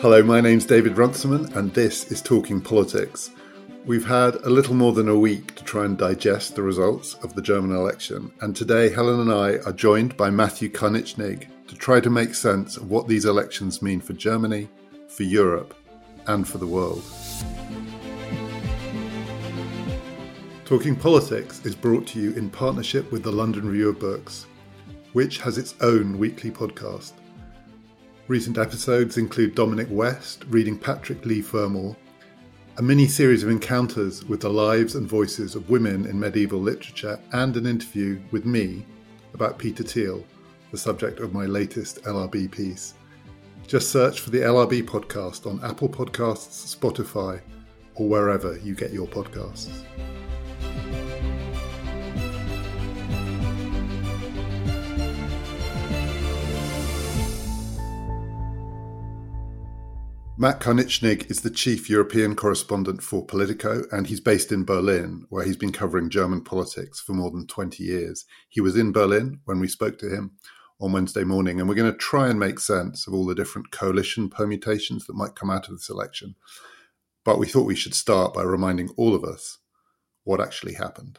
Hello, my name's David Runciman, and this is Talking Politics. We've had a little more than a week to try and digest the results of the German election, and today Helen and I are joined by Matthew Konieczny to try to make sense of what these elections mean for Germany, for Europe, and for the world. Talking Politics is brought to you in partnership with the London Review of Books, which has its own weekly podcast. Recent episodes include Dominic West reading Patrick Leigh Fermor, a mini-series of encounters with the lives and voices of women in medieval literature, and an interview with me about Peter Thiel, the subject of my latest LRB piece. Just search for the LRB podcast on Apple Podcasts, Spotify, or wherever you get your podcasts. Matt Konieczny is the chief European correspondent for Politico, and he's based in Berlin, where he's been covering German politics for more than 20 years. He was in Berlin when we spoke to him on Wednesday morning, and we're going to try and make sense of all the different coalition permutations that might come out of this election. But we thought we should start by reminding all of us what actually happened.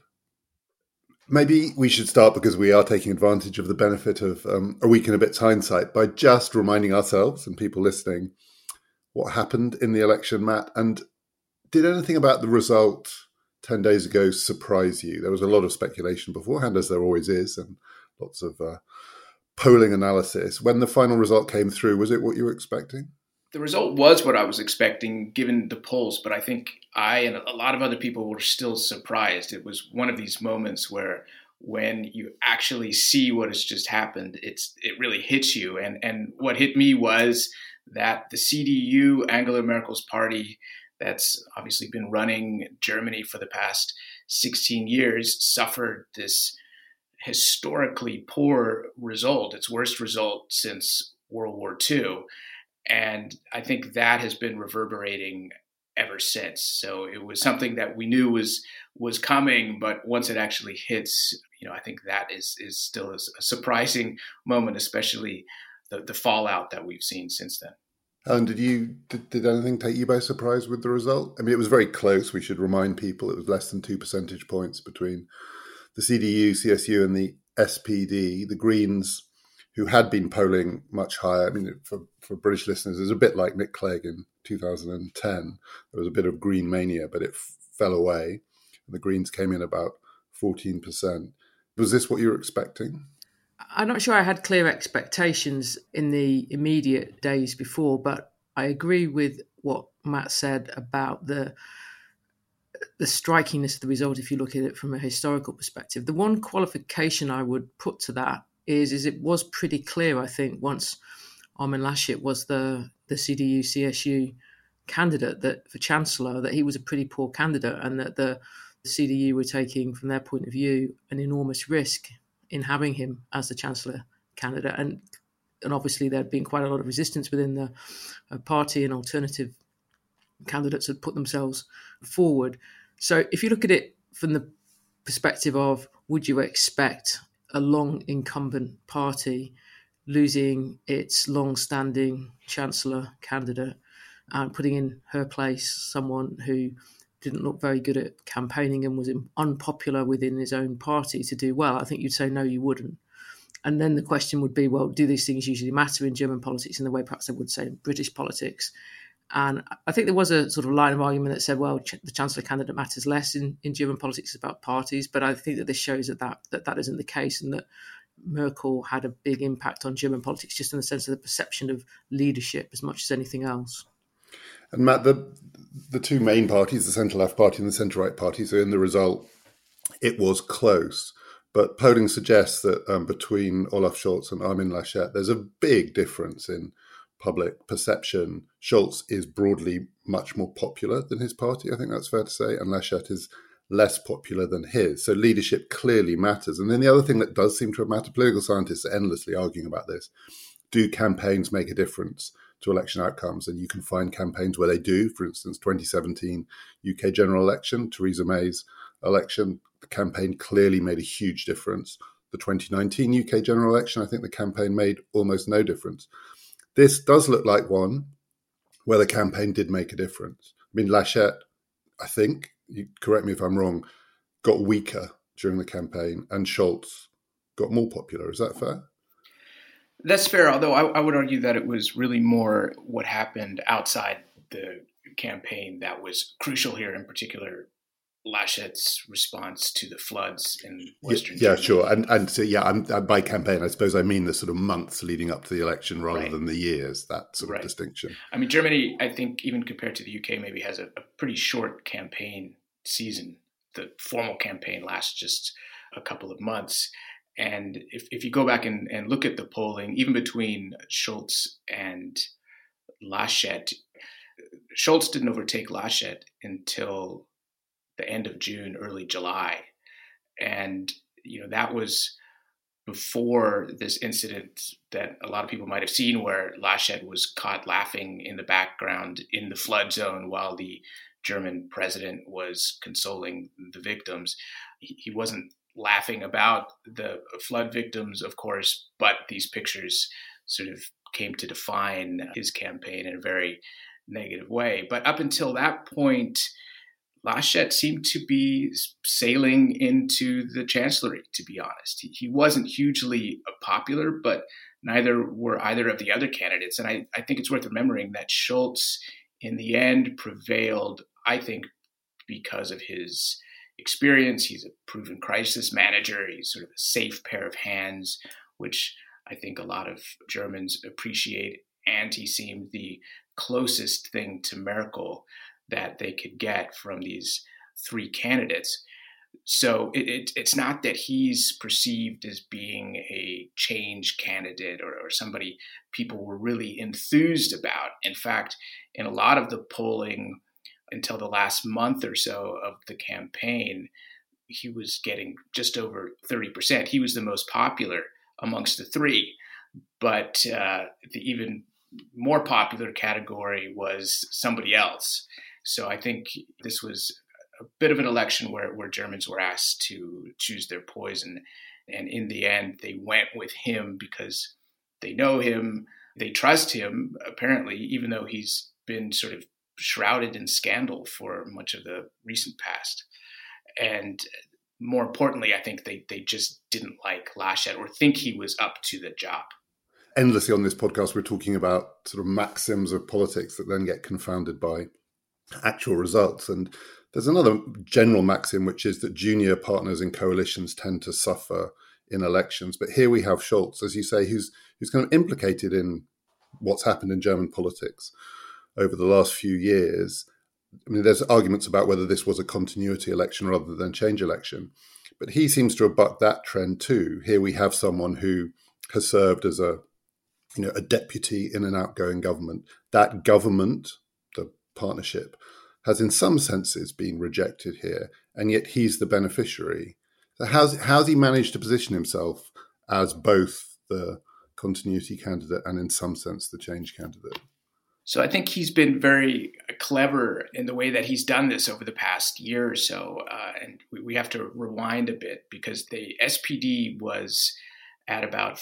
Maybe we should start, because we are taking advantage of the benefit of a week and a bit's hindsight, by just reminding ourselves and people listening what happened in the election, Matt. And did anything about the result 10 days ago surprise you? There was a lot of speculation beforehand, as there always is, and lots of polling analysis. When the final result came through, was it what you were expecting? The result was what I was expecting, given the polls, but I think I and a lot of other people were still surprised. It was one of these moments where when you actually see what has just happened, it really hits you. And what hit me was that the CDU, Angela Merkel's party, that's obviously been running Germany for the past 16 years, suffered this historically poor result, its worst result since World War II. And I think that has been reverberating ever since. So it was something that we knew was coming, but once it actually hits, I think that is still a surprising moment, especially the fallout that we've seen since then. And did anything take you by surprise with the result? I mean, it was very close. We should remind people it was less than 2 percentage points between the CDU, CSU, and the SPD. The Greens, who had been polling much higher. I mean, for British listeners, it was a bit like Nick Clegg in 2010. There was a bit of Green mania, but it fell away. And the Greens came in about 14%. Was this what you were expecting? I'm not sure I had clear expectations in the immediate days before, but I agree with what Matt said about the strikiness of the result if you look at it from a historical perspective. The one qualification I would put to that is it was pretty clear, I think, once Armin Laschet was the CDU-CSU candidate that for Chancellor, that he was a pretty poor candidate, and that the CDU were taking, from their point of view, an enormous risk in having him as the Chancellor candidate. And obviously there had been quite a lot of resistance within the party, and alternative candidates had put themselves forward. So if you look at it from the perspective of, would you expect a long incumbent party losing its long-standing Chancellor candidate and putting in her place someone who didn't look very good at campaigning and was unpopular within his own party to do well? I think you'd say no, you wouldn't. And then the question would be, well, do these things usually matter in German politics in the way perhaps they would say in British politics? And I think there was a sort of line of argument that said, well, the Chancellor candidate matters less in German politics. It's about parties. But I think that this shows that isn't the case, and that Merkel had a big impact on German politics just in the sense of the perception of leadership as much as anything else. And Matt, the two main parties, the centre-left party and the centre-right party, so in the result, it was close. But polling suggests that between Olaf Scholz and Armin Laschet, there's a big difference in public perception. Scholz is broadly much more popular than his party, I think that's fair to say, and Laschet is less popular than his. So leadership clearly matters. And then the other thing that does seem to have mattered, political scientists are endlessly arguing about this, do campaigns make a difference to election outcomes? And you can find campaigns where they do. For instance, 2017 UK general election, Theresa May's election, the campaign clearly made a huge difference. The 2019 UK general election, I think the campaign made almost no difference. This does look like one where the campaign did make a difference. I mean, Laschet, I think, you correct me if I'm wrong, got weaker during the campaign and Scholz got more popular. Is that fair? That's fair, although I would argue that it was really more what happened outside the campaign that was crucial here, in particular Laschet's response to the floods in Western Germany. Sure. And so, by campaign, I suppose I mean the sort of months leading up to the election rather than the years, that sort of distinction. I mean, Germany, I think, even compared to the UK, maybe has a pretty short campaign season. The formal campaign lasts just a couple of months. And if you go back and look at the polling, even between Scholz and Laschet, Scholz didn't overtake Laschet until the end of June, early July. And, that was before this incident that a lot of people might have seen where Laschet was caught laughing in the background in the flood zone while the German president was consoling the victims. He wasn't laughing about the flood victims, of course, but these pictures sort of came to define his campaign in a very negative way. But up until that point, Laschet seemed to be sailing into the chancellery, to be honest. He wasn't hugely popular, but neither were either of the other candidates. And I think it's worth remembering that Scholz, in the end, prevailed, I think, because of his experience. He's a proven crisis manager. He's sort of a safe pair of hands, which I think a lot of Germans appreciate. And he seemed the closest thing to Merkel that they could get from these three candidates. So it's not that he's perceived as being a change candidate or somebody people were really enthused about. In fact, in a lot of the polling until the last month or so of the campaign, he was getting just over 30%. He was the most popular amongst the three. But the even more popular category was somebody else. So I think this was a bit of an election where Germans were asked to choose their poison. And in the end, they went with him because they know him, they trust him, apparently, even though he's been sort of shrouded in scandal for much of the recent past. And more importantly, I think they just didn't like Laschet or think he was up to the job. Endlessly on this podcast, we're talking about sort of maxims of politics that then get confounded by actual results. And there's another general maxim, which is that junior partners in coalitions tend to suffer in elections. But here we have Scholz, as you say, who's kind of implicated in what's happened in German politics over the last few years. I mean, there's arguments about whether this was a continuity election rather than change election. But he seems to have bucked that trend too. Here we have someone who has served as a deputy in an outgoing government. That government, the partnership, has in some senses been rejected here, and yet he's the beneficiary. So how's he managed to position himself as both the continuity candidate and in some sense the change candidate? So I think he's been very clever in the way that he's done this over the past year or so. And we have to rewind a bit because the SPD was at about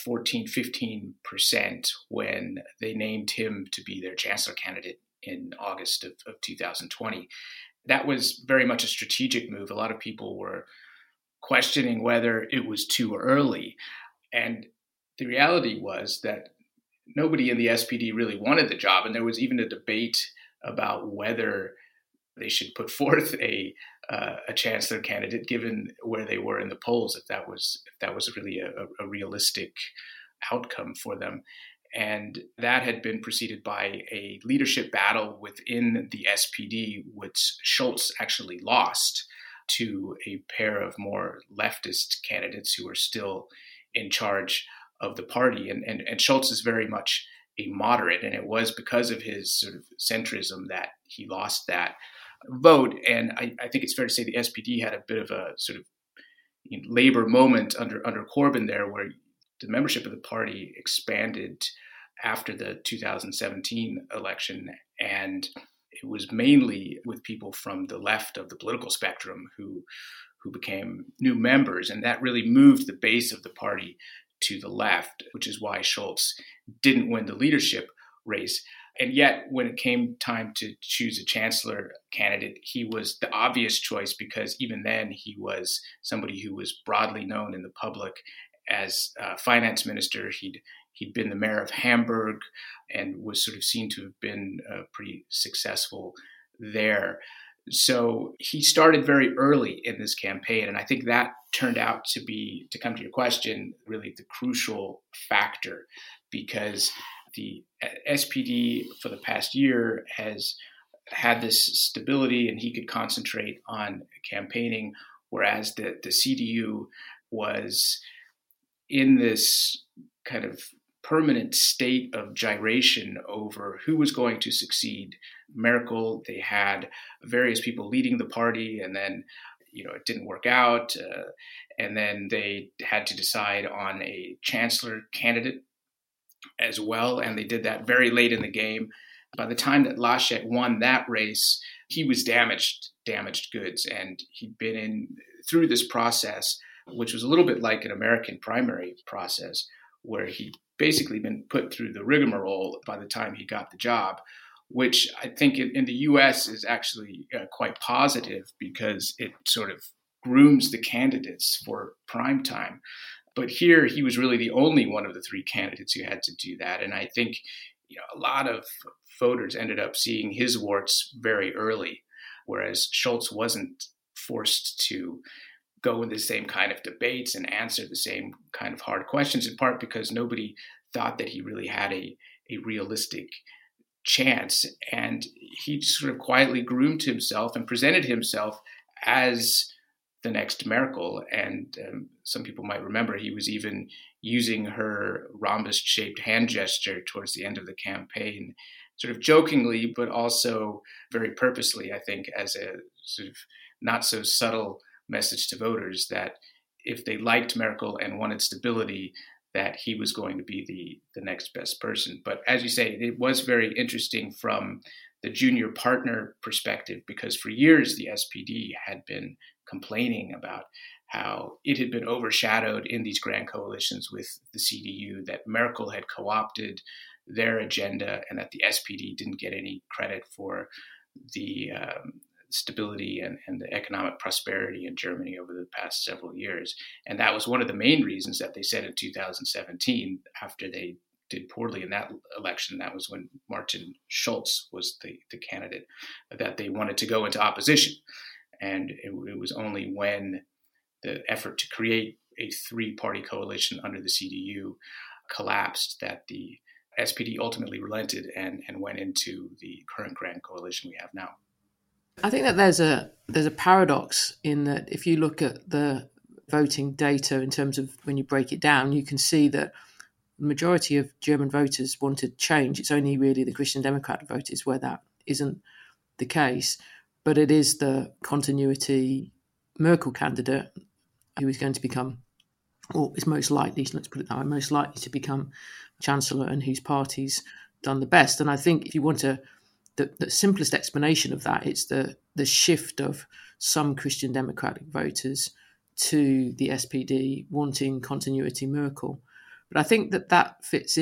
14-15% when they named him to be their chancellor candidate in August of 2020. That was very much a strategic move. A lot of people were questioning whether it was too early. And the reality was that nobody in the SPD really wanted the job. And there was even a debate about whether they should put forth a chancellor candidate, given where they were in the polls, if that was really a realistic outcome for them. And that had been preceded by a leadership battle within the SPD, which Scholz actually lost to a pair of more leftist candidates who are still in charge of the party. And Scholz is very much a moderate, and it was because of his sort of centrism that he lost that vote. And I think it's fair to say the SPD had a bit of a sort of labor moment under Corbyn there, where the membership of the party expanded after the 2017 election. And it was mainly with people from the left of the political spectrum who became new members. And that really moved the base of the party to the left, which is why Scholz didn't win the leadership race. And yet, when it came time to choose a chancellor candidate, he was the obvious choice because even then he was somebody who was broadly known in the public as finance minister. He'd been the mayor of Hamburg and was sort of seen to have been pretty successful there. So he started very early in this campaign. And I think that turned out to come to your question, really the crucial factor, because the SPD for the past year has had this stability and he could concentrate on campaigning, whereas the CDU was in this kind of permanent state of gyration over who was going to succeed Merkel. They had various people leading the party, and then it didn't work out. And then they had to decide on a chancellor candidate as well. And they did that very late in the game. By the time that Laschet won that race, he was damaged goods. And he'd been through this process, which was a little bit like an American primary process, where he'd basically been put through the rigmarole by the time he got the job, which I think in the US is actually quite positive because it sort of grooms the candidates for prime time. But here he was really the only one of the three candidates who had to do that. And I think a lot of voters ended up seeing his warts very early, whereas Scholz wasn't forced to go in the same kind of debates and answer the same kind of hard questions, in part because nobody thought that he really had a realistic chance. And he sort of quietly groomed himself and presented himself as the next Merkel. And some people might remember he was even using her rhombus-shaped hand gesture towards the end of the campaign, sort of jokingly, but also very purposely, I think, as a sort of not so subtle message to voters that if they liked Merkel and wanted stability, that he was going to be the next best person. But as you say, it was very interesting from the junior partner perspective, because for years the SPD had been complaining about how it had been overshadowed in these grand coalitions with the CDU, that Merkel had co-opted their agenda and that the SPD didn't get any credit for the stability and the economic prosperity in Germany over the past several years. And that was one of the main reasons that they said in 2017, after they did poorly in that election, that was when Martin Schulz was the candidate, that they wanted to go into opposition. And it was only when the effort to create a three-party coalition under the CDU collapsed that the SPD ultimately relented and went into the current grand coalition we have now. I think that there's a paradox in that if you look at the voting data in terms of when you break it down, you can see that the majority of German voters wanted change. It's only really the Christian Democrat voters where that isn't the case. But it is the continuity Merkel candidate who is going to become, or is most likely, let's put it that way, most likely to become Chancellor, and whose party's done the best. And I think if you want the simplest explanation of that, it's the shift of some Christian Democratic voters to the SPD wanting continuity Merkel. But I think that fits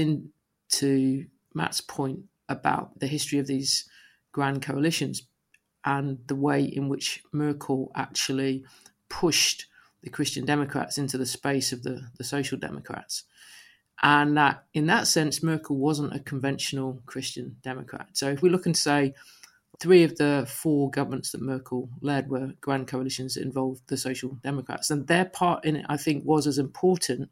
into Matt's point about the history of these grand coalitions and the way in which Merkel actually pushed the Christian Democrats into the space of the Social Democrats. And that, in that sense, Merkel wasn't a conventional Christian Democrat. So if we look and say 3 of the 4 governments that Merkel led were grand coalitions that involved the Social Democrats, and their part in it, I think, was as important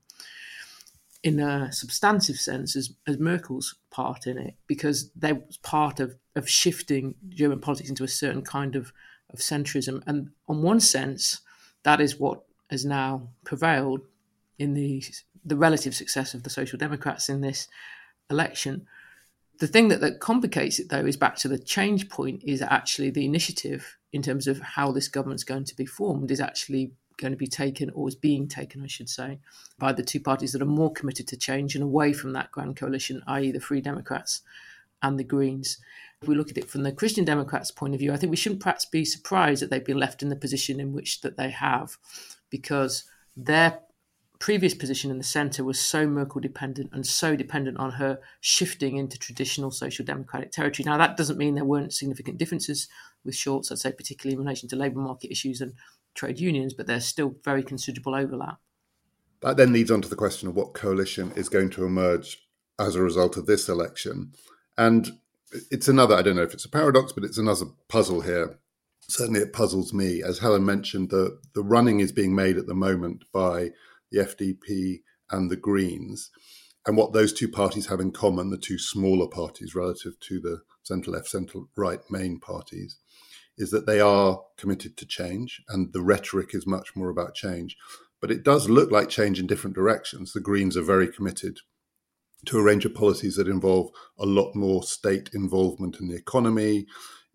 in a substantive sense as Merkel's part in it, because they was part of shifting German politics into a certain kind of centrism. And on one sense, that is what has now prevailed in the relative success of the Social Democrats in this election. The thing that complicates it, though, is back to the change point, is actually the initiative in terms of how this government's going to be formed is actually going to be taken, or is being taken, I should say, by the 2 parties that are more committed to change and away from that grand coalition, i.e. the Free Democrats and the Greens. If we look at it from the Christian Democrats' point of view, I think we shouldn't perhaps be surprised that they've been left in the position in which that they have, because their previous position in the centre was so Merkel dependent and so dependent on her shifting into traditional social democratic territory. Now, that doesn't mean there weren't significant differences with Scholz, I'd say, particularly in relation to labour market issues and trade unions, but there's still very considerable overlap. That then leads on to the question of what coalition is going to emerge as a result of this election. And it's another, I don't know if it's a paradox, but it's another puzzle here. Certainly it puzzles me. As Helen mentioned, the running is being made at the moment by the FDP and the Greens. And what those two parties have in common, the two smaller parties relative to the centre-left, centre-right main parties, is that they are committed to change, and the rhetoric is much more about change. But it does look like change in different directions. The Greens are very committed to a range of policies that involve a lot more state involvement in the economy,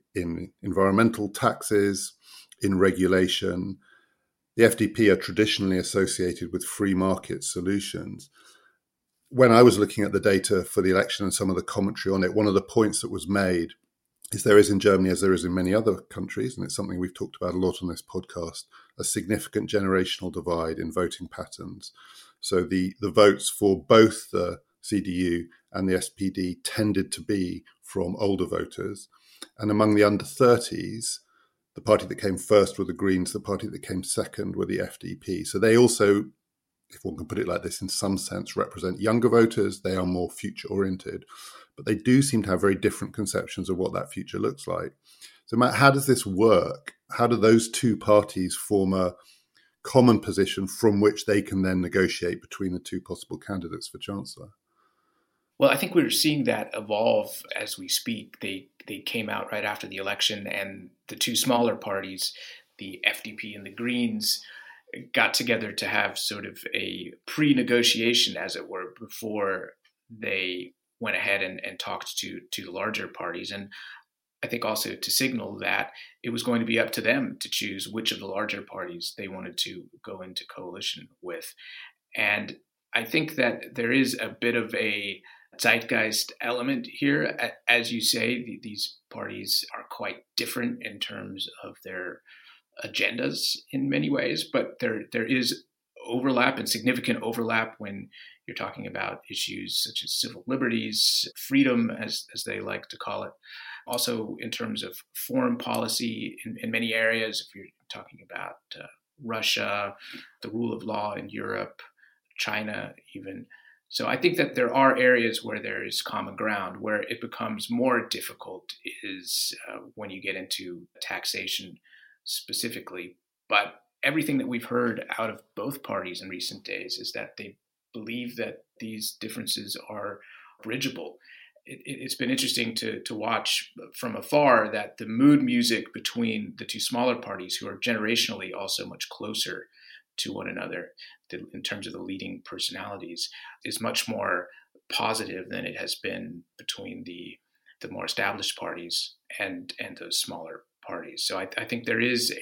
in environmental taxes, in regulation. The FDP are traditionally associated with free market solutions. When I was looking at the data for the election and some of the commentary on it, one of the points that was made is there is in Germany, as there is in many other countries, and it's something we've talked about a lot on this podcast, a significant generational divide in voting patterns. So the votes for both the CDU and the SPD tended to be from older voters. And among the under 30s, the party that came first were the Greens, the party that came second were the FDP. So they also, if one can put it like this, in some sense, represent younger voters. They are more future-oriented. But they do seem to have very different conceptions of what that future looks like. So Matt, how does this work? How do those two parties form a common position from which they can then negotiate between the two possible candidates for Chancellor? Well, I think we're seeing that evolve as we speak. They came out right after the election, and the two smaller parties, the FDP and the Greens, got together to have sort of a pre-negotiation, as it were, before they went ahead and talked to the larger parties. And I think also to signal that it was going to be up to them to choose which of the larger parties they wanted to go into coalition with. And I think that there is a bit of a zeitgeist element here. As you say, these parties are quite different in terms of their agendas in many ways, but there is overlap and significant overlap when you're talking about issues such as civil liberties, freedom, as they like to call it. Also in terms of foreign policy in many areas, if you're talking about Russia, the rule of law in Europe, China even. So I think that there are areas where there is common ground. Where it becomes more difficult is when you get into taxation specifically. But everything that we've heard out of both parties in recent days is that they believe that these differences are bridgeable. It's been interesting to watch from afar that the mood music between the two smaller parties, who are generationally also much closer to one another in terms of the leading personalities, is much more positive than it has been between the more established parties and those smaller parties. So I think there is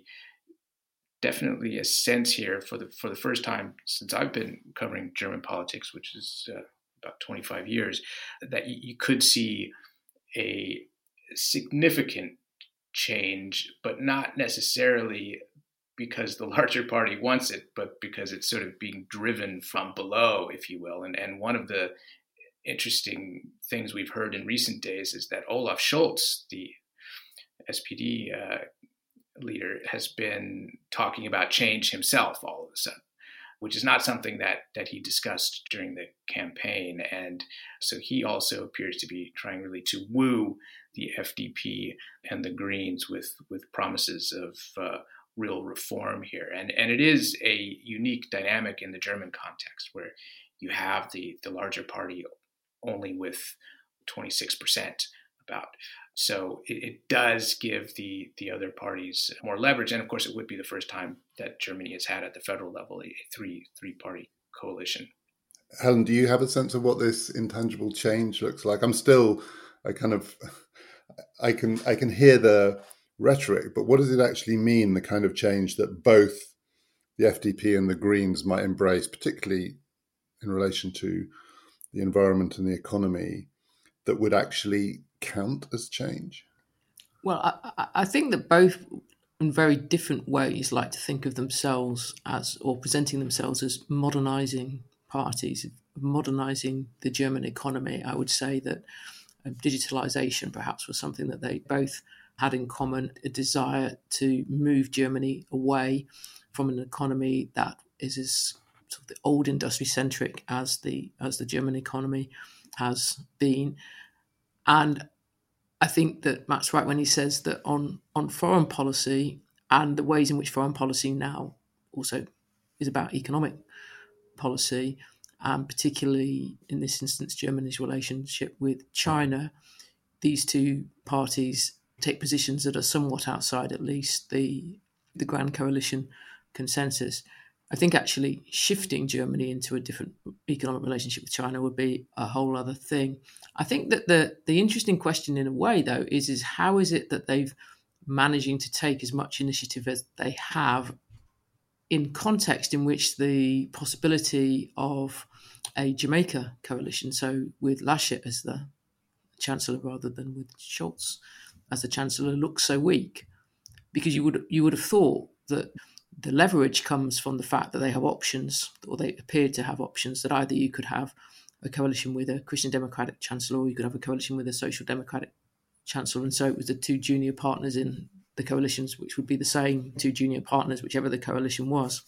definitely a sense here for the first time since I've been covering German politics, which is about 25 years, that you could see a significant change, but not necessarily because the larger party wants it, but because it's sort of being driven from below, if you will. And one of the interesting things we've heard in recent days is that Olaf Scholz, the SPD leader, has been talking about change himself all of a sudden, which is not something that he discussed during the campaign. And so he also appears to be trying really to woo the FDP and the Greens with promises of real reform here. And it is a unique dynamic in the German context where you have the larger party only with 26% about. So it does give the other parties more leverage. And of course, it would be the first time that Germany has had at the federal level a three-party coalition. Helen, do you have a sense of what this intangible change looks like? I can hear the rhetoric, but what does it actually mean, the kind of change that both the FDP and the Greens might embrace, particularly in relation to the environment and the economy, that would actually count as change? Well, I think that both in very different ways, like to think of themselves as, or presenting themselves as, modernising parties, modernising the German economy. I would say that digitalisation perhaps was something that they both had in common, a desire to move Germany away from an economy that is as sort of the old industry-centric as the German economy has been. And I think that Matt's right when he says that on foreign policy and the ways in which foreign policy now also is about economic policy, and particularly in this instance, Germany's relationship with China, these two parties take positions that are somewhat outside, at least, the Grand Coalition consensus. I think actually shifting Germany into a different economic relationship with China would be a whole other thing. I think that the interesting question in a way, though, is how is it that they've managing to take as much initiative as they have in context in which the possibility of a Jamaica coalition, so with Laschet as the Chancellor rather than with Scholz as the Chancellor, looks so weak? Because you would have thought that the leverage comes from the fact that they have options, or they appear to have options, that either you could have a coalition with a Christian Democratic Chancellor or you could have a coalition with a Social Democratic Chancellor. And so it was the two junior partners in the coalitions, which would be the same two junior partners, whichever the coalition was,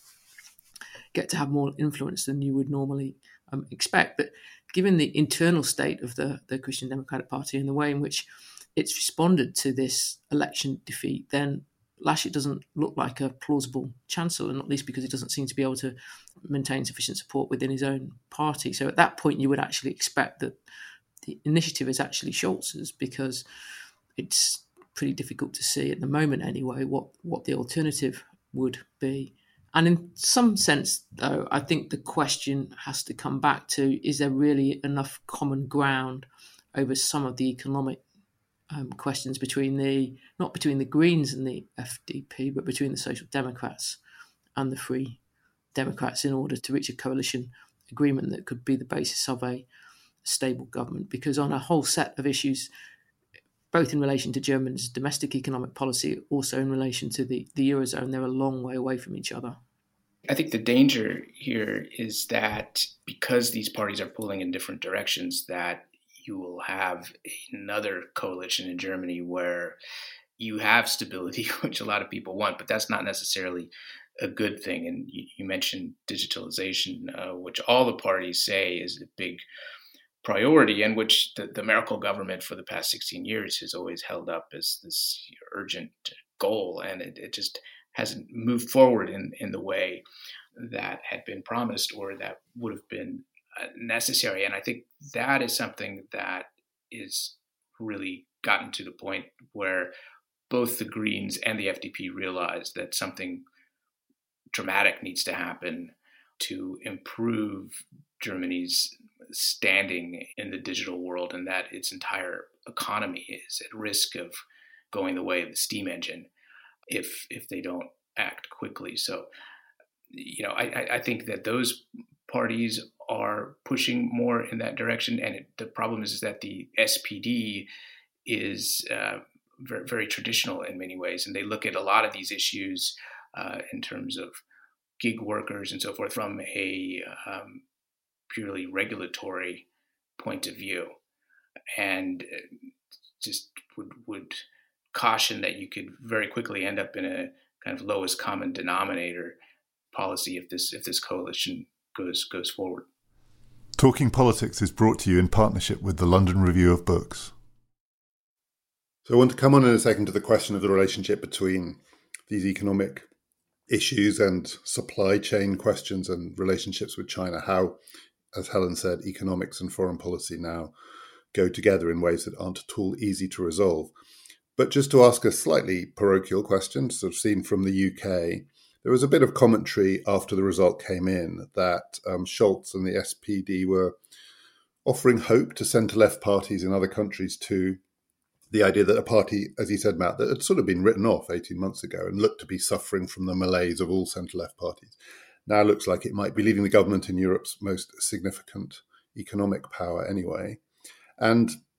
get to have more influence than you would normally expect. But given the internal state of the Christian Democratic Party and the way in which it's responded to this election defeat, then Laschet doesn't look like a plausible chancellor, not least because he doesn't seem to be able to maintain sufficient support within his own party. So at that point, you would actually expect that the initiative is actually Scholz's, because it's pretty difficult to see at the moment anyway what the alternative would be. And in some sense, though, I think the question has to come back to, is there really enough common ground over some of the economic questions not between the Greens and the FDP, but between the Social Democrats and the Free Democrats, in order to reach a coalition agreement that could be the basis of a stable government? Because on a whole set of issues, both in relation to Germany's domestic economic policy, also in relation to the Eurozone, they're a long way away from each other. I think the danger here is that because these parties are pulling in different directions, that you will have another coalition in Germany where you have stability, which a lot of people want, but that's not necessarily a good thing. And you mentioned digitalization, which all the parties say is a big priority, and which the Merkel government for the past 16 years has always held up as this urgent goal. And it just hasn't moved forward in the way that had been promised or that would have been necessary. And I think that is something that is really gotten to the point where both the Greens and the FDP realize that something dramatic needs to happen to improve Germany's standing in the digital world, and that its entire economy is at risk of going the way of the steam engine if they don't act quickly. So, I think that those parties are pushing more in that direction. And the problem is that the SPD is very, very traditional in many ways. And they look at a lot of these issues in terms of gig workers and so forth from a purely regulatory point of view. And just would caution that you could very quickly end up in a kind of lowest common denominator policy if this coalition goes forward. Talking Politics is brought to you in partnership with the London Review of Books. So I want to come on in a second to the question of the relationship between these economic issues and supply chain questions and relationships with China, how, as Helen said, economics and foreign policy now go together in ways that aren't at all easy to resolve. But just to ask a slightly parochial question, sort of seen from the UK, there was a bit of commentary after the result came in that Scholz and the SPD were offering hope to centre-left parties in other countries to the idea that a party, as you said, Matt, that had sort of been written off 18 months ago and looked to be suffering from the malaise of all centre-left parties, now looks like it might be leaving the government in Europe's most significant economic power anyway. And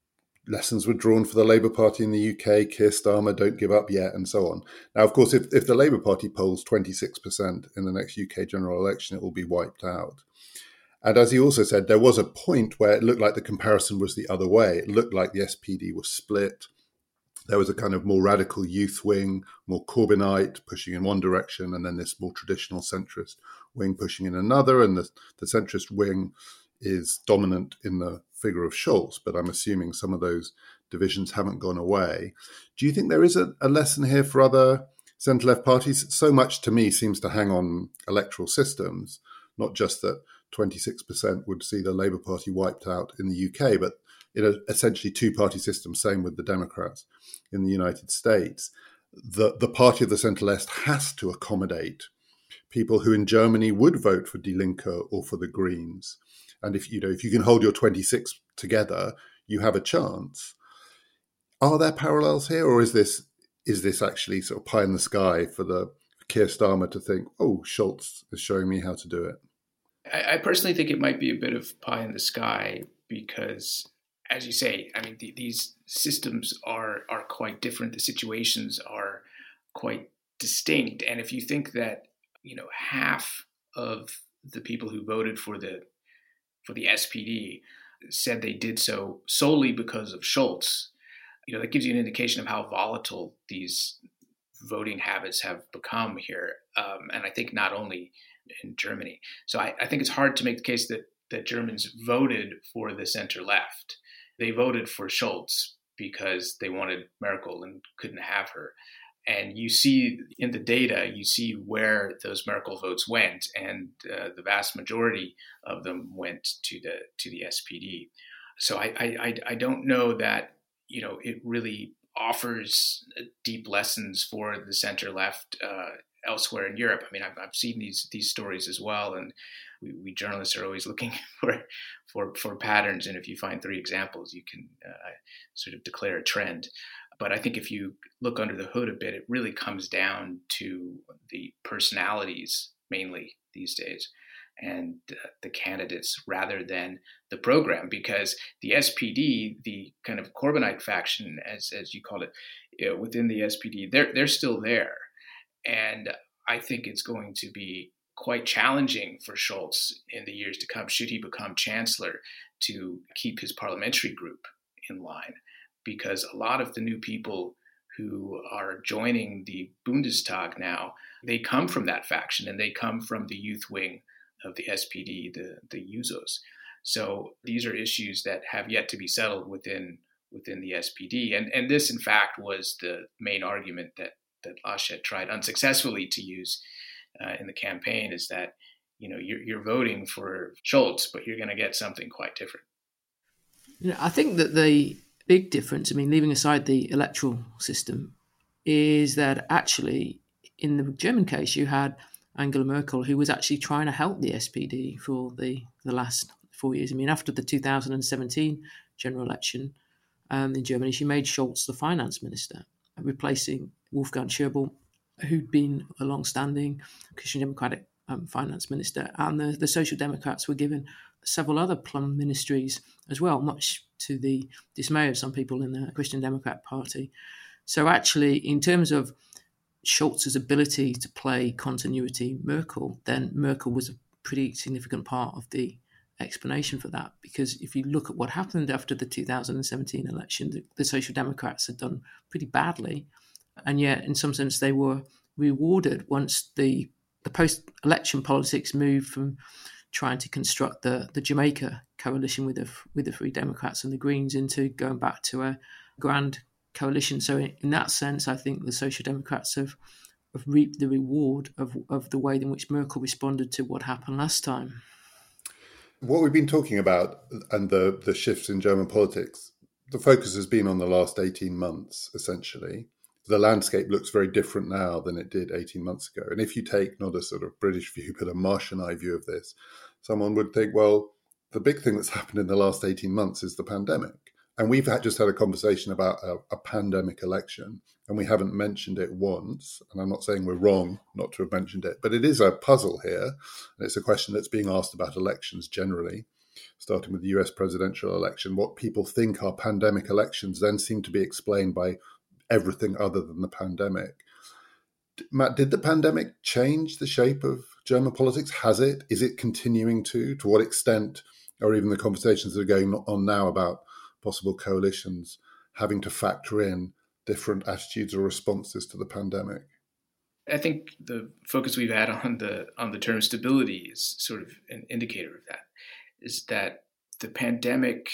lessons were drawn for the Labour Party in the UK, Keir Starmer, don't give up yet, and so on. Now, of course, if the Labour Party polls 26% in the next UK general election, it will be wiped out. And as he also said, there was a point where it looked like the comparison was the other way. It looked like the SPD was split. There was a kind of more radical youth wing, more Corbynite pushing in one direction, and then this more traditional centrist wing pushing in another. And the centrist wing is dominant in the figure of Scholz, but I'm assuming some of those divisions haven't gone away. Do you think there is a lesson here for other centre-left parties? So much to me seems to hang on electoral systems, not just that 26% would see the Labour Party wiped out in the UK, but in an essentially two-party system, same with the Democrats in the United States. The party of the centre-left has to accommodate people who in Germany would vote for Die Linke or for the Greens. And if you can hold your 26 together, you have a chance. Are there parallels here, or is this actually sort of pie in the sky for the Keir Starmer to think, oh, Scholz is showing me how to do it? I personally think it might be a bit of pie in the sky because, as you say, I mean, these systems are quite different. The situations are quite distinct. And if you think that, half of the people who voted for the SPD said they did so solely because of Scholz, that gives you an indication of how volatile these voting habits have become here. And I think not only in Germany. So I think it's hard to make the case that Germans voted for the center left. They voted for Scholz because they wanted Merkel and couldn't have her. And you see in the data, you see where those Merkel votes went, and the vast majority of them went to the SPD. So I don't know that it really offers deep lessons for the center left elsewhere in Europe. I mean, I've seen these stories as well, and we journalists are always looking for patterns. And if you find 3 examples, you can sort of declare a trend. But I think if you look under the hood a bit, it really comes down to the personalities mainly these days and the candidates rather than the program, because the SPD, the kind of Corbynite faction, as you called it, within the SPD, they're still there. And I think it's going to be quite challenging for Scholz in the years to come, should he become chancellor, to keep his parliamentary group in line, because a lot of the new people who are joining the Bundestag now, they come from that faction and they come from the youth wing of the SPD, the Jusos. So these are issues that have yet to be settled within the SPD. And this, in fact, was the main argument that Laschet tried unsuccessfully to use in the campaign, is that you're voting for Scholz, but you're going to get something quite different. I think that the big difference, leaving aside the electoral system, is that actually in the German case you had Angela Merkel, who was actually trying to help the SPD for the last 4 years. After the 2017 general election in Germany, she made Scholz the finance minister, replacing Wolfgang Schäuble, who'd been a long-standing Christian Democratic finance minister. And the Social Democrats were given several other plum ministries as well, much to the dismay of some people in the Christian Democrat Party. So actually, in terms of Scholz's ability to play continuity Merkel, then Merkel was a pretty significant part of the explanation for that. Because if you look at what happened after the 2017 election, the Social Democrats had done pretty badly. And yet, in some sense, they were rewarded once the post-election politics moved from trying to construct the Jamaica coalition with the Free Democrats and the Greens into going back to a grand coalition. So in that sense, I think the Social Democrats have reaped the reward of the way in which Merkel responded to what happened last time. What we've been talking about and the shifts in German politics, the focus has been on the last 18 months, essentially. The landscape looks very different now than it did 18 months ago. And if you take not a sort of British view, but a Martian eye view of this, someone would think, well, the big thing that's happened in the last 18 months is the pandemic. And we've just had a conversation about a pandemic election, and we haven't mentioned it once. And I'm not saying we're wrong not to have mentioned it, but it is a puzzle here. And it's a question that's being asked about elections generally. starting with the US presidential election. What people think are pandemic elections then seem to be explained by everything other than the pandemic. Matt, did the pandemic change the shape of German politics? Has it? Is it continuing to? To what extent are even the conversations that are going on now about possible coalitions having to factor in different attitudes or responses to the pandemic? I think the focus we've had on the term stability is sort of an indicator of that, is that the pandemic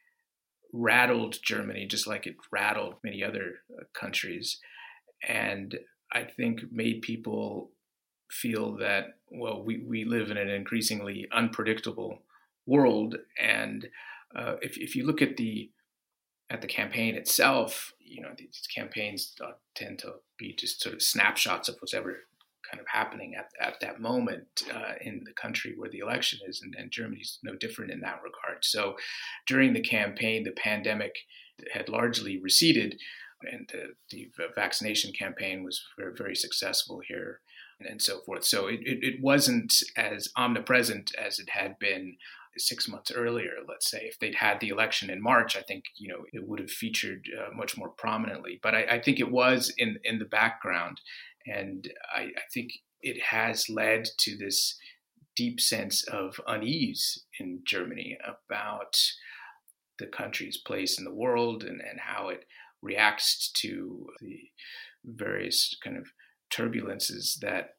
rattled Germany just like it rattled many other countries, and I think made people feel that, well, we live in an increasingly unpredictable world. And if you look at the campaign itself, these campaigns tend to be just sort of snapshots of what's ever kind of happening at that moment in the country where the election is, and Germany's no different in that regard. So during the campaign, the pandemic had largely receded, and the vaccination campaign was very, very successful here, and so forth. So it wasn't as omnipresent as it had been 6 months earlier. Let's say if they'd had the election in March, I think it would have featured much more prominently. But I think it was in the background, and I think it has led to this deep sense of unease in Germany about the country's place in the world and how it reacts to the various kind of turbulences that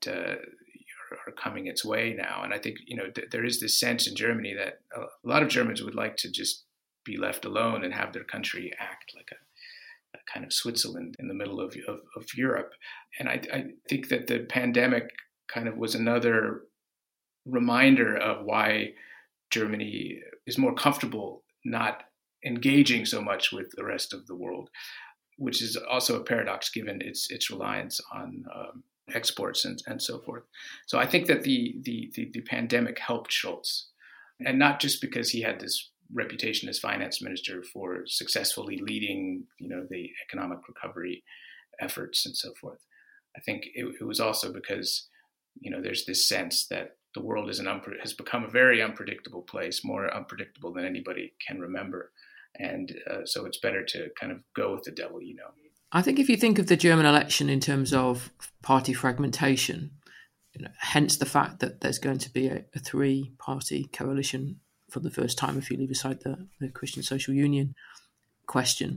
are coming its way now. And I think, there is this sense in Germany that a lot of Germans would like to just be left alone and have their country act like a kind of Switzerland in the middle of Europe. And I think that the pandemic kind of was another reminder of why Germany is more comfortable not engaging so much with the rest of the world, which is also a paradox given its reliance on exports and so forth. So I think that the pandemic helped Scholz, and not just because he had this reputation as finance minister for successfully leading, the economic recovery efforts and so forth. I think it was also because, there's this sense that the world has become a very unpredictable place, more unpredictable than anybody can remember. And so it's better to kind of go with the devil, I think if you think of the German election in terms of party fragmentation, hence the fact that there's going to be a three-party coalition for the first time, if you leave aside the Christian Social Union question,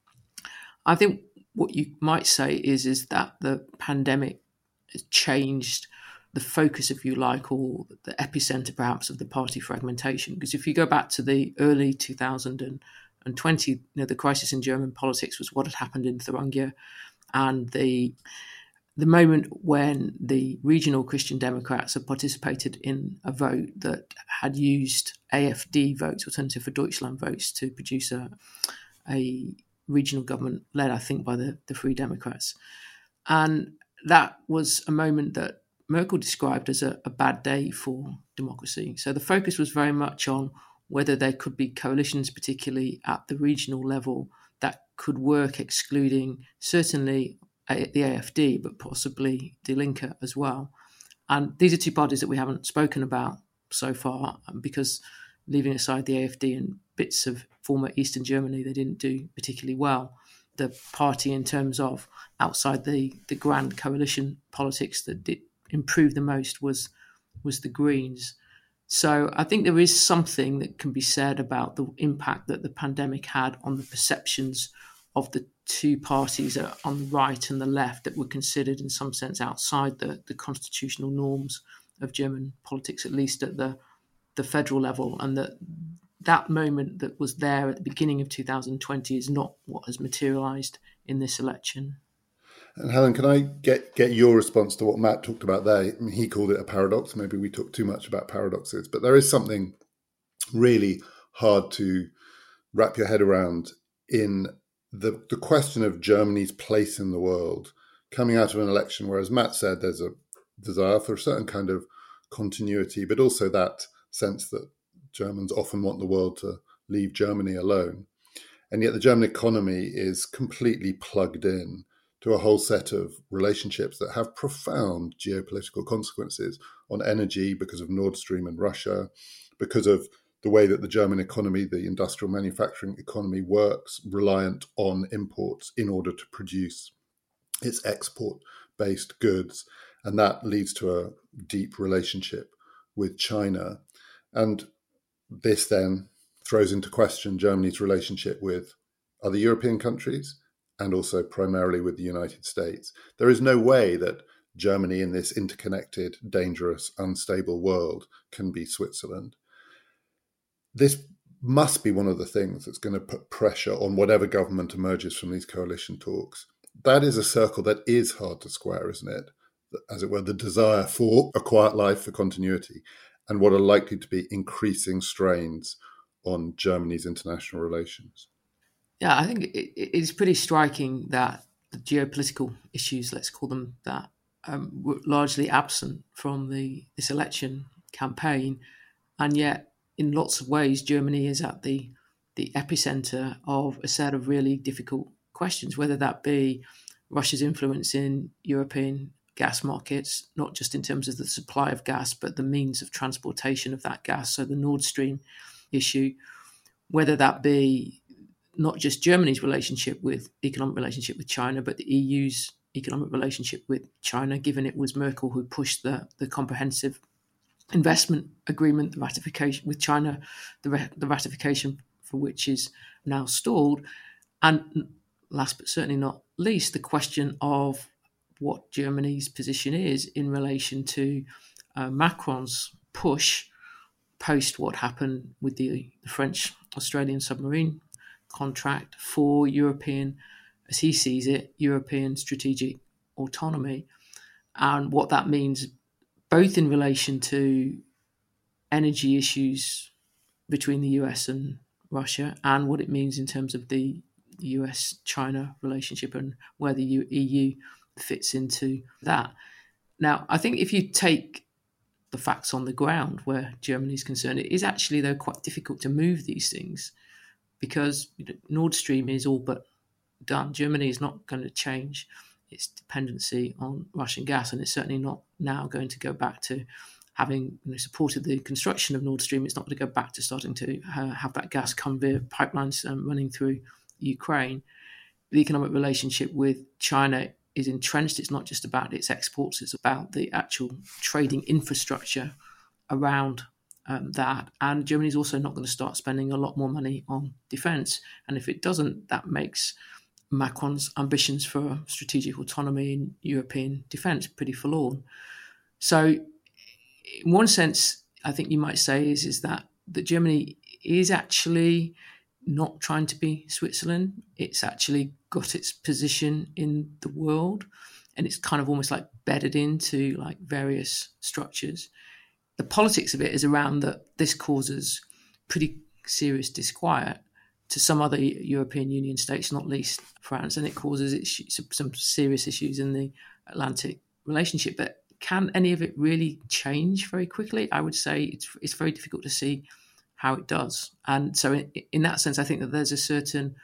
I think what you might say is that the pandemic has changed the focus, if you like, or the epicenter perhaps of the party fragmentation. Because if you go back to the early 2020, the crisis in German politics was what had happened in Thuringia, and the moment when the regional Christian Democrats had participated in a vote that had used AfD votes, Alternative for Deutschland votes, to produce a regional government led, I think, by the Free Democrats. And that was a moment that Merkel described as a bad day for democracy. So the focus was very much on whether there could be coalitions, particularly at the regional level, that could work, excluding certainly the AfD, but possibly Die Linke as well. And these are two parties that we haven't spoken about so far, because leaving aside the AfD and bits of former Eastern Germany, they didn't do particularly well. The party in terms of outside the grand coalition politics that did improve the most was the Greens. So I think there is something that can be said about the impact that the pandemic had on the perceptions of the two parties on the right and the left that were considered in some sense outside the constitutional norms of German politics, at least at the federal level, and that moment that was there at the beginning of 2020 is not what has materialised in this election. And Helen, can I get your response to what Matt talked about there? I mean, he called it a paradox. Maybe we talk too much about paradoxes, but there is something really hard to wrap your head around in the question of Germany's place in the world coming out of an election where, as Matt said, there's a desire for a certain kind of continuity, but also that sense that Germans often want the world to leave Germany alone. And yet the German economy is completely plugged in to a whole set of relationships that have profound geopolitical consequences on energy because of Nord Stream and Russia, because of the way that the German economy, the industrial manufacturing economy works, reliant on imports in order to produce its export-based goods. And that leads to a deep relationship with China. And this then throws into question Germany's relationship with other European countries and also primarily with the United States. There is no way that Germany in this interconnected, dangerous, unstable world can be Switzerland. This must be one of the things that's going to put pressure on whatever government emerges from these coalition talks. That is a circle that is hard to square, isn't it? As it were, the desire for a quiet life, for continuity, and what are likely to be increasing strains on Germany's international relations. Yeah, I think it's pretty striking that the geopolitical issues, let's call them that, were largely absent from this election campaign. And yet, in lots of ways, Germany is at the epicenter of a set of really difficult questions, whether that be Russia's influence in European gas markets, not just in terms of the supply of gas, but the means of transportation of that gas. So the Nord Stream issue, whether that be not just Germany's economic relationship with China, but the EU's economic relationship with China, given it was Merkel who pushed the comprehensive investment agreement, the ratification with China, the ratification for which is now stalled. And last but certainly not least, the question of what Germany's position is in relation to Macron's push post what happened with the French-Australian submarine contract for European, as he sees it, European strategic autonomy, and what that means both in relation to energy issues between the US and Russia and what it means in terms of the US-China relationship and where the EU fits into that. Now, I think if you take the facts on the ground where Germany is concerned, it is actually, though, quite difficult to move these things because Nord Stream is all but done. Germany is not going to change its dependency on Russian gas, and it's certainly not now going to go back to having supported the construction of Nord Stream. It's not going to go back to starting to have that gas come via pipelines running through Ukraine. The economic relationship with China is entrenched. It's not just about its exports, it's about the actual trading infrastructure around that. And Germany is also not going to start spending a lot more money on defence. And if it doesn't, that makes Macron's ambitions for strategic autonomy in European defence pretty forlorn. So in one sense, I think you might say is that Germany is actually not trying to be Switzerland. It's actually got its position in the world, and it's kind of almost like bedded into like various structures. The politics of it is around that this causes pretty serious disquiet to some other European Union states, not least France, and it causes some serious issues in the Atlantic relationship. But can any of it really change very quickly? I would say it's very difficult to see how it does. And so in that sense, I think that there's a certain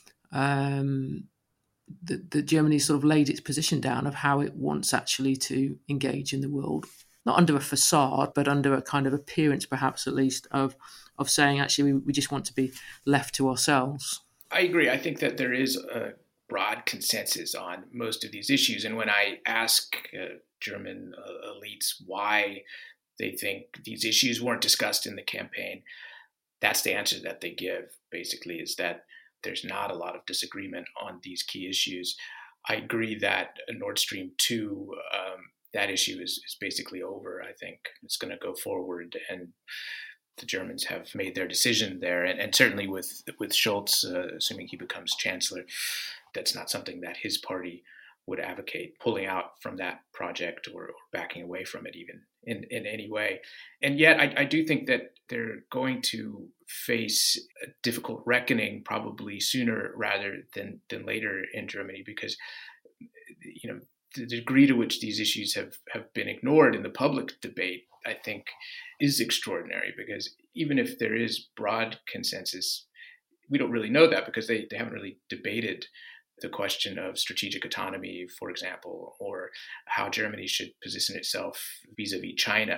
that Germany sort of laid its position down of how it wants actually to engage in the world, not under a facade, but under a kind of appearance, perhaps at least, of saying actually we just want to be left to ourselves. I agree. I think that there is a broad consensus on most of these issues. And when I ask German elites why they think these issues weren't discussed in the campaign, that's the answer that they give, basically, is that there's not a lot of disagreement on these key issues. I agree that Nord Stream 2, that issue is basically over. I think it's going to go forward, and the Germans have made their decision there. And certainly with Scholz, assuming he becomes chancellor, that's not something that his party would advocate, pulling out from that project or backing away from it even in any way. And yet I do think that they're going to face a difficult reckoning probably sooner rather than later in Germany, because the degree to which these issues have been ignored in the public debate, I think, is extraordinary, because even if there is broad consensus, we don't really know that because they haven't really debated the question of strategic autonomy, for example, or how Germany should position itself vis-a-vis China.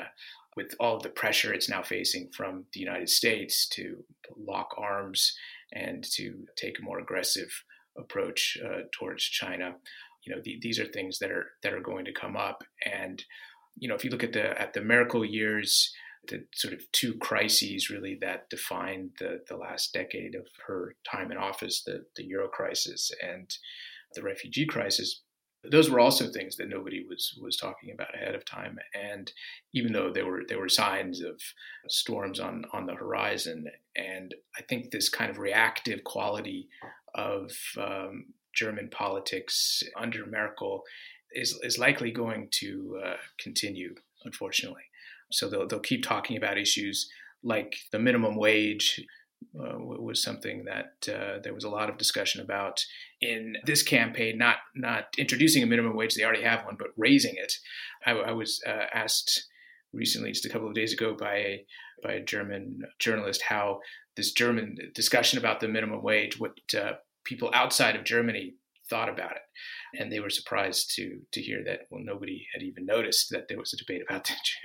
with all of the pressure it's now facing from the United States to lock arms and to take a more aggressive approach towards China. These are things that are going to come up. And if you look at the Merkel years, the sort of two crises really that defined the last decade of her time in office, the Euro crisis and the refugee crisis, those were also things that nobody was talking about ahead of time. And even though there were signs of storms on the horizon, and I think this kind of reactive quality of German politics under Merkel is likely going to continue, unfortunately. So they'll keep talking about issues like the minimum wage. Was something that there was a lot of discussion about in this campaign, not introducing a minimum wage, they already have one, but raising it. I was asked recently, just a couple of days ago, by a German journalist, how this German discussion about the minimum wage, what people outside of Germany thought about it. And they were surprised to hear that, well, nobody had even noticed that there was a debate about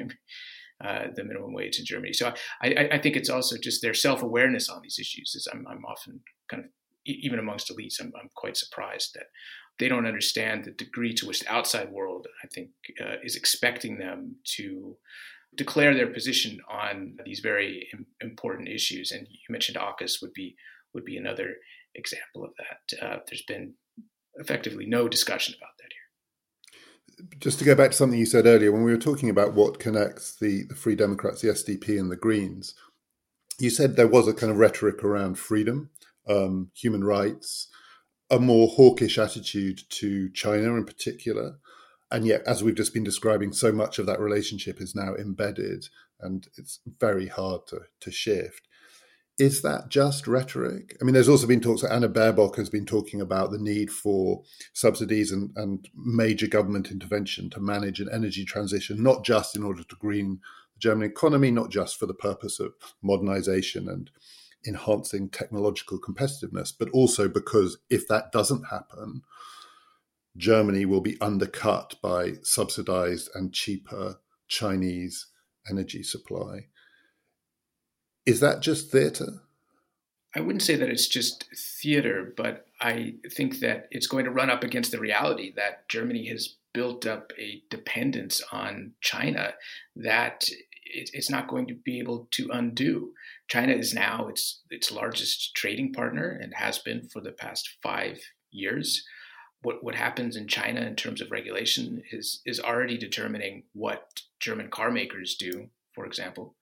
the minimum wage in Germany. So I think it's also just their self-awareness on these issues. I'm often kind of, even amongst elites, I'm quite surprised that they don't understand the degree to which the outside world, I think, is expecting them to declare their position on these very important issues. And you mentioned AUKUS would be another example of that. There's been effectively no discussion about that here. Just to go back to something you said earlier, when we were talking about what connects the Free Democrats, the SDP and the Greens, you said there was a kind of rhetoric around freedom, human rights, a more hawkish attitude to China in particular. And yet, as we've just been describing, so much of that relationship is now embedded and it's very hard to shift. Is that just rhetoric? I mean, there's also been talks, Anna Baerbock has been talking about the need for subsidies and major government intervention to manage an energy transition, not just in order to green the German economy, not just for the purpose of modernization and enhancing technological competitiveness, but also because if that doesn't happen, Germany will be undercut by subsidized and cheaper Chinese energy supply. Is that just theater? I wouldn't say that it's just theater, but I think that it's going to run up against the reality that Germany has built up a dependence on China that it's not going to be able to undo. China is now its largest trading partner and has been for the past 5 years. What happens in China in terms of regulation is already determining what German car makers do, for example.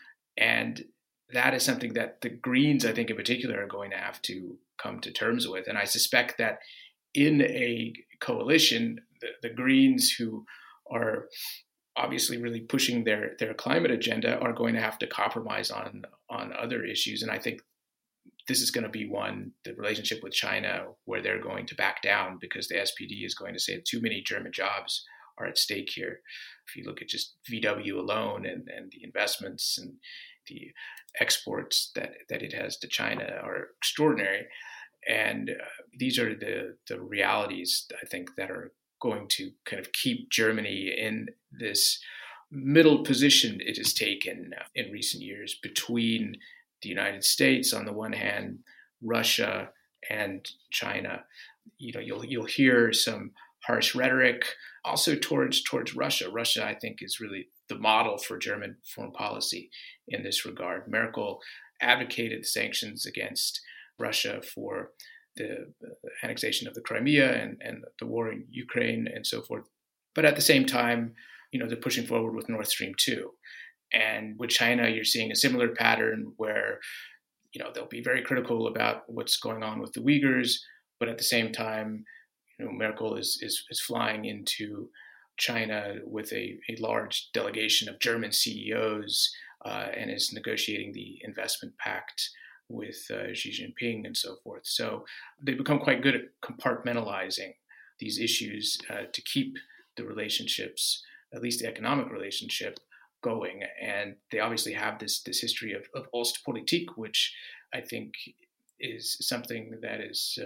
And that is something that the Greens, I think in particular, are going to have to come to terms with. And I suspect that in a coalition, the Greens, who are obviously really pushing their climate agenda, are going to have to compromise on other issues. And I think this is going to be one, the relationship with China, where they're going to back down because the SPD is going to say too many German jobs are at stake here. If you look at just VW alone and the investments and the exports that it has to China are extraordinary. And these are the realities, I think, that are going to kind of keep Germany in this middle position it has taken in recent years between the United States on the one hand, Russia and China. You'll hear some harsh rhetoric also towards Russia. Russia, I think, is really the model for German foreign policy in this regard. Merkel advocated sanctions against Russia for the annexation of the Crimea and the war in Ukraine and so forth. But at the same time, they're pushing forward with Nord Stream 2. And with China, you're seeing a similar pattern where, they'll be very critical about what's going on with the Uyghurs, but at the same time, Merkel is flying into China with a large delegation of German CEOs and is negotiating the investment pact with Xi Jinping and so forth. So they become quite good at compartmentalizing these issues to keep the relationships, at least the economic relationship, going. And they obviously have this history of Ostpolitik, which I think is something that is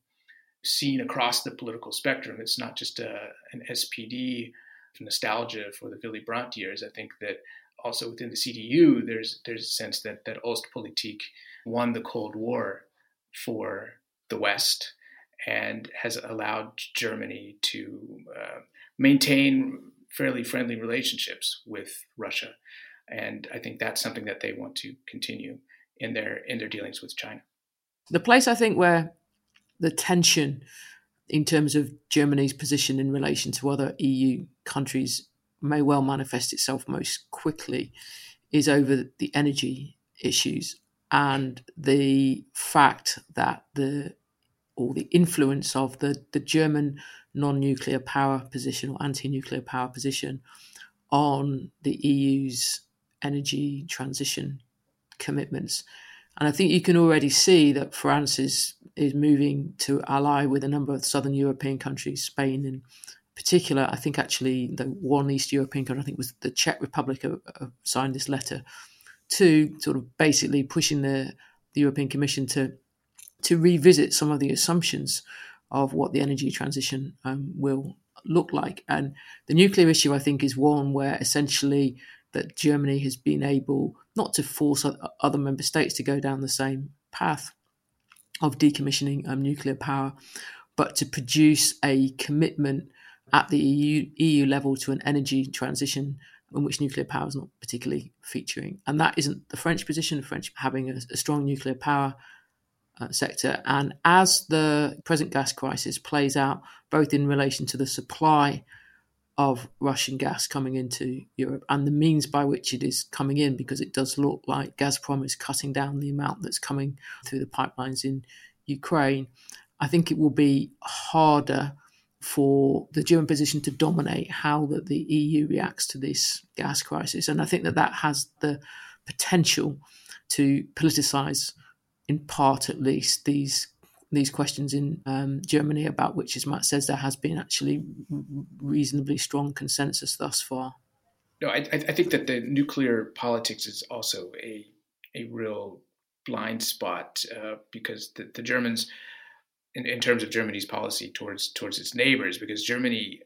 seen across the political spectrum. It's not just an SPD nostalgia for the Willy Brandt years. I think that also within the CDU, there's a sense that Ostpolitik won the Cold War for the West and has allowed Germany to maintain fairly friendly relationships with Russia. And I think that's something that they want to continue in their dealings with China. The place I think where the tension in terms of Germany's position in relation to other EU countries may well manifest itself most quickly is over the energy issues and the fact that the influence of the German non-nuclear power position or anti-nuclear power position on the EU's energy transition commitments. And I think you can already see that France is moving to ally with a number of southern European countries, Spain in particular. I think actually the one East European country, I think was the Czech Republic, signed this letter to sort of basically pushing the European Commission to revisit some of the assumptions of what the energy transition will look like. And the nuclear issue, I think, is one where essentially that Germany has been able not to force other member states to go down the same path of decommissioning nuclear power, but to produce a commitment at the EU level to an energy transition in which nuclear power is not particularly featuring. And that isn't the French position, the French having a strong nuclear power sector. And as the present gas crisis plays out, both in relation to the supply of Russian gas coming into Europe and the means by which it is coming in, because it does look like Gazprom is cutting down the amount that's coming through the pipelines in Ukraine, I think it will be harder for the German position to dominate how that the EU reacts to this gas crisis. And I think that has the potential to politicise, in part at least, these questions in Germany, about which, as Matt says, there has been actually reasonably strong consensus thus far. No, I think that the nuclear politics is also a real blind spot because the Germans, in terms of Germany's policy towards its neighbors, because Germany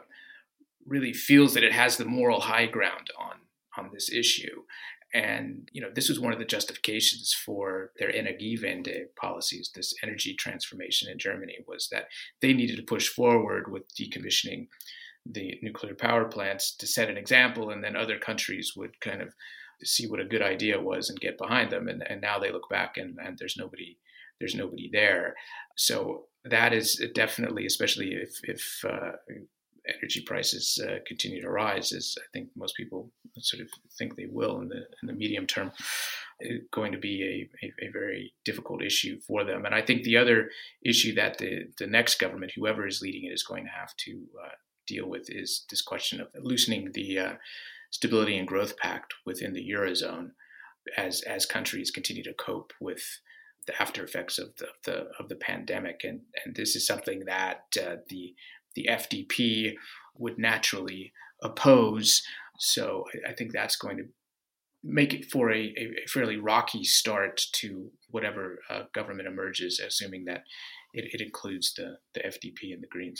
really feels that it has the moral high ground on this issue. And, this was one of the justifications for their Energiewende policies, this energy transformation in Germany, was that they needed to push forward with decommissioning the nuclear power plants to set an example, and then other countries would kind of see what a good idea was and get behind them. And now they look back and there's nobody there. So that is definitely, especially if energy prices continue to rise, as I think most people sort of think they will in the medium term, going to be a very difficult issue for them. And I think the other issue that the next government, whoever is leading it, is going to have to deal with is this question of loosening the Stability and Growth Pact within the Eurozone as countries continue to cope with the after effects of the pandemic. And this is something that the FDP would naturally oppose. So I think that's going to make it for a fairly rocky start to whatever government emerges, assuming that it includes the FDP and the Greens.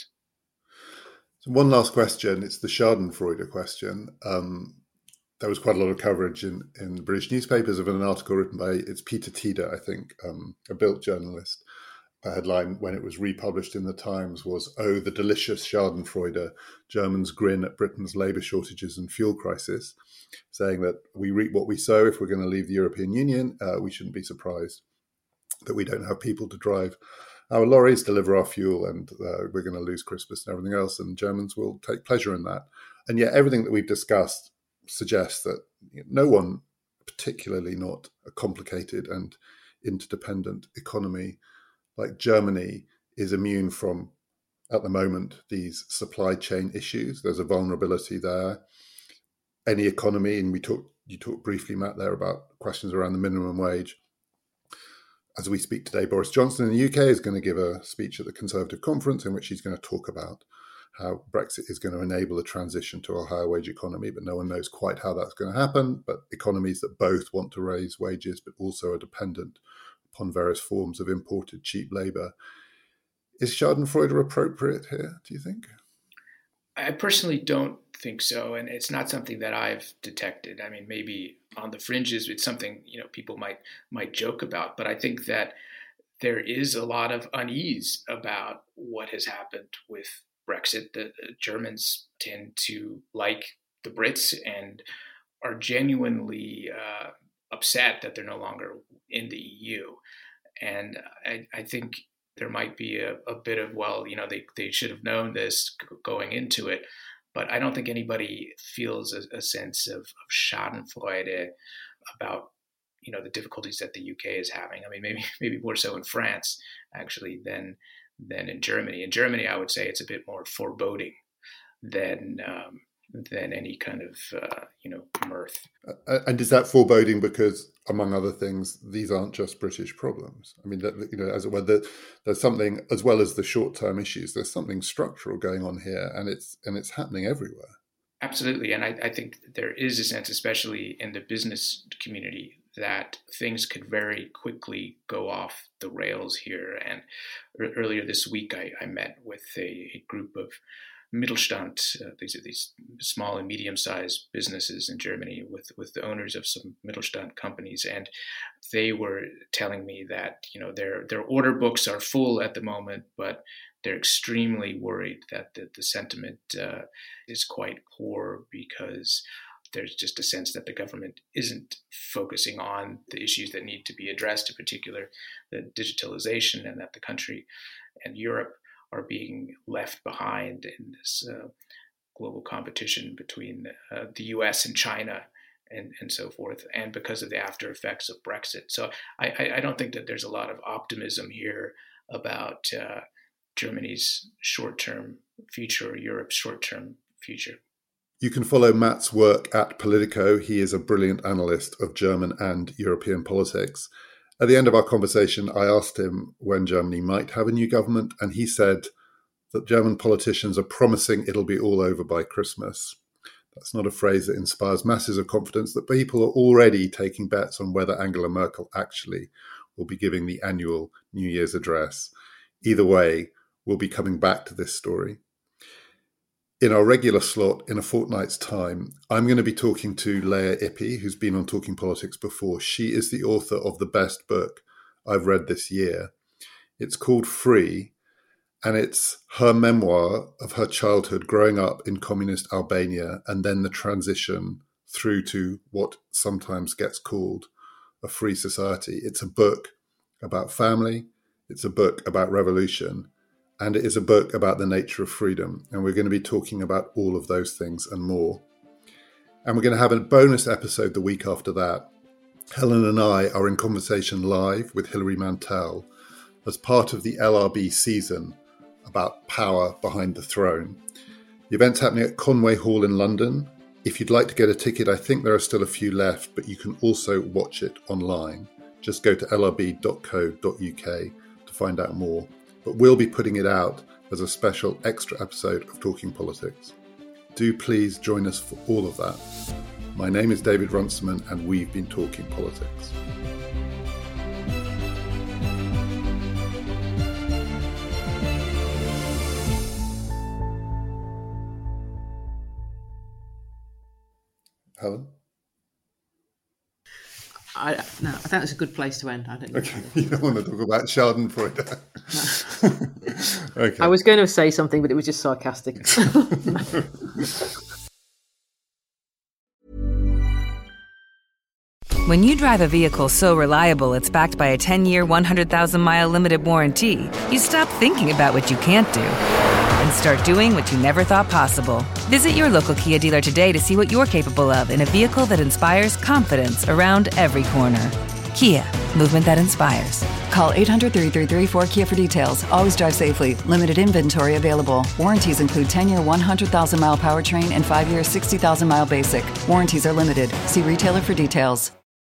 So one last question. It's the Schadenfreude question. There was quite a lot of coverage in the British newspapers of an article written by, it's Peter Tida, I think, a Bild journalist. The headline, when it was republished in the Times, was, "Oh, the delicious Schadenfreude, Germans grin at Britain's labour shortages and fuel crisis," saying that we reap what we sow. If we're going to leave the European Union, we shouldn't be surprised that we don't have people to drive our lorries, deliver our fuel, and we're going to lose Christmas and everything else, and Germans will take pleasure in that. And yet everything that we've discussed suggests that no one, particularly not a complicated and interdependent economy like Germany, is immune from, at the moment, these supply chain issues. There's a vulnerability there. Any economy, and you talked briefly, Matt, there about questions around the minimum wage. As we speak today, Boris Johnson in the UK is going to give a speech at the Conservative conference in which he's going to talk about how Brexit is going to enable a transition to a higher wage economy, but no one knows quite how that's going to happen. But economies that both want to raise wages but also are dependent upon various forms of imported cheap labour. Is Schadenfreude appropriate here, do you think? I personally don't think so, and it's not something that I've detected. I mean, maybe on the fringes, it's something people might joke about, but I think that there is a lot of unease about what has happened with Brexit. The Germans tend to like the Brits and are genuinely upset that they're no longer in the EU, and I think there might be a bit of, they should have known this going into it. But I don't think anybody feels a sense of schadenfreude about, the difficulties that the UK is having. I mean, maybe more so in France, actually, than in Germany. In Germany, I would say it's a bit more foreboding than any kind of, mirth. And is that foreboding because, among other things, these aren't just British problems? I mean, as it were, there's something, as well as the short-term issues, there's something structural going on here, and it's happening everywhere. Absolutely, and I think there is a sense, especially in the business community, that things could very quickly go off the rails here. And earlier this week, I met with a group of Mittelstand, these are these small and medium-sized businesses in Germany with the owners of some Mittelstand companies, and they were telling me that their order books are full at the moment, but they're extremely worried that the sentiment is quite poor because there's just a sense that the government isn't focusing on the issues that need to be addressed, in particular the digitalization, and that the country and Europe are being left behind in this global competition between the US and China and so forth, and because of the after effects of Brexit. So I don't think that there's a lot of optimism here about Germany's short-term future or Europe's short-term future. You can follow Matt's work at Politico. He is a brilliant analyst of German and European politics. At the end of our conversation, I asked him when Germany might have a new government, and he said that German politicians are promising it'll be all over by Christmas. That's not a phrase that inspires masses of confidence, that people are already taking bets on whether Angela Merkel actually will be giving the annual New Year's address. Either way, we'll be coming back to this story. In our regular slot, in a fortnight's time, I'm going to be talking to Leah Ippy, who's been on Talking Politics before. She is the author of the best book I've read this year. It's called Free, and it's her memoir of her childhood growing up in communist Albania and then the transition through to what sometimes gets called a free society. It's a book about family. It's a book about revolution. And it is a book about the nature of freedom. And we're going to be talking about all of those things and more. And we're going to have a bonus episode the week after that. Helen and I are in conversation live with Hilary Mantel as part of the LRB season about power behind the throne. The event's happening at Conway Hall in London. If you'd like to get a ticket, I think there are still a few left, but you can also watch it online. Just go to lrb.co.uk to find out more. But we'll be putting it out as a special extra episode of Talking Politics. Do please join us for all of that. My name is David Runciman, and we've been Talking Politics. Helen? I think that's a good place to end. I don't know. Okay, you don't want to talk about Schadenfreude. Okay. I was going to say something, but it was just sarcastic. When you drive a vehicle so reliable it's backed by a 10-year, 100,000-mile limited warranty, you stop thinking about what you can't do and start doing what you never thought possible. Visit your local Kia dealer today to see what you're capable of in a vehicle that inspires confidence around every corner. Kia, movement that inspires. Call 800-333-4KIA for details. Always drive safely. Limited inventory available. Warranties include 10-year 100,000-mile powertrain and 5-year 60,000-mile basic. Warranties are limited. See retailer for details.